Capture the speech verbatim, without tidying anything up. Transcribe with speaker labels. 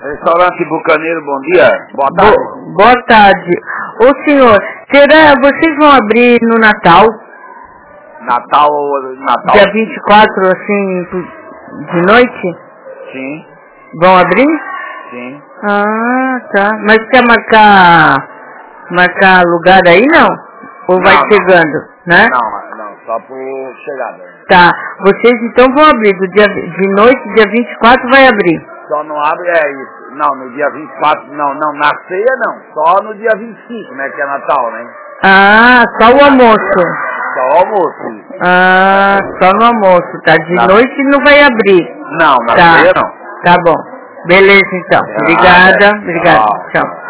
Speaker 1: Restaurante Bucaneiro, bom dia. Boa tarde.
Speaker 2: Bo boa tarde. Ô senhor, será, vocês vão abrir no Natal?
Speaker 1: Natal, Natal.
Speaker 2: Dia vinte e quatro, assim, de noite?
Speaker 1: Sim.
Speaker 2: Vão abrir?
Speaker 1: Sim.
Speaker 2: Ah, tá. Mas quer marcar, marcar lugar aí, não? Ou
Speaker 1: Não,
Speaker 2: vai
Speaker 1: não.
Speaker 2: chegando, né?
Speaker 1: Não, não, só por chegada.
Speaker 2: Tá. Vocês então vão abrir do dia, de noite, dia vinte e quatro vai abrir?
Speaker 1: Só não abre, é isso. Não, no dia vinte e quatro, não, não, na ceia não. Só no dia vinte e cinco, né, que é Natal, né?
Speaker 2: Ah, só o almoço.
Speaker 1: Só o almoço.
Speaker 2: Ah, só no almoço, tá? De
Speaker 1: Na...
Speaker 2: noite não vai abrir.
Speaker 1: Não, na
Speaker 2: tá.
Speaker 1: ceia não.
Speaker 2: Tá bom. Beleza então. Obrigada. Obrigada. Tchau.